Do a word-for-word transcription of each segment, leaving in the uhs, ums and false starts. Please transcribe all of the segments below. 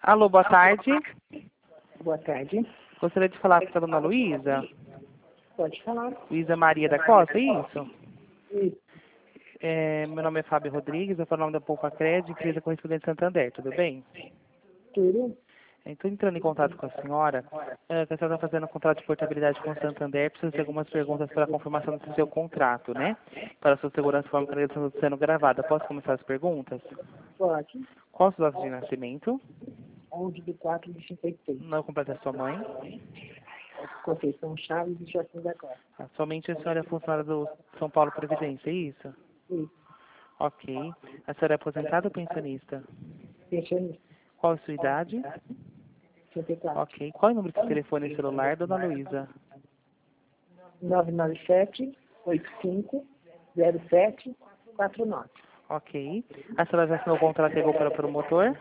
Alô, boa tarde. Boa tarde. Gostaria de falar com a dona Luísa. Pode falar. Luísa Maria da Costa, é isso? Isso. É, meu nome é Fábio Rodrigues, eu falo o nome da Poupa Crédito, empresa correspondente Santander, tudo bem? Tudo? Estou entrando em contato com a senhora, é, que a senhora está fazendo um contrato de portabilidade com o Santander, preciso de algumas perguntas para a confirmação do seu contrato, né? Para a sua segurança, forma que está sendo gravada. Posso começar as perguntas? Pode. Qual o seu data de nascimento? onze de quatro de cinquenta e seis. Não completa a sua mãe? Conceição Chaves e Joaquim da Costa. Ah, somente a senhora é funcionária do São Paulo Previdência, é isso? Isso. Ok. A senhora é aposentada ou pensionista? Pensionista. Qual a sua idade? trinta e quatro. Ok. Qual é o número de telefone e celular, dona Luísa? nove nove sete, oito cinco, zero sete, quatro nove. Ok. A senhora já assinou o contrato e pegou para o promotor?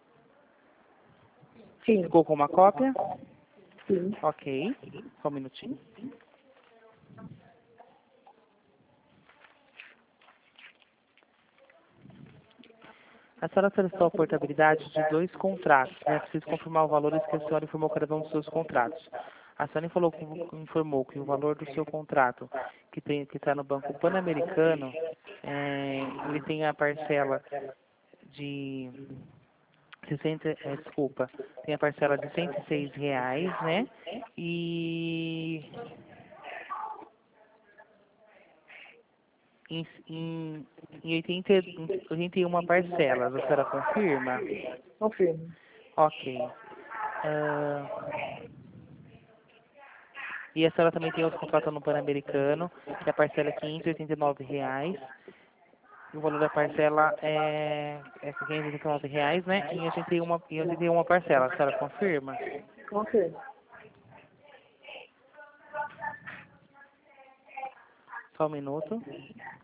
Sim. Ficou com uma cópia? Sim. Ok. Só um minutinho. A senhora solicitou a portabilidade de dois contratos, né? Preciso confirmar os valores que a senhora informou cada um dos seus contratos. A senhora falou, informou que o valor do seu contrato, que tem que está no Banco Pan-Americano, é, ele tem a parcela de sessenta, é, desculpa, tem a parcela de cento e seis reais, né? E em, em, em oitenta, em oitenta e uma parcelas, a senhora confirma? Confirmo. Ok. Ah, e a senhora também tem outro contrato no Pan-Americano, que a parcela é quinhentos e oitenta e nove reais. E o valor da parcela é, é quinhentos e oitenta e nove reais, né? Em oitenta e uma, em oitenta e uma parcela. A senhora confirma? Confirmo. Só um minuto.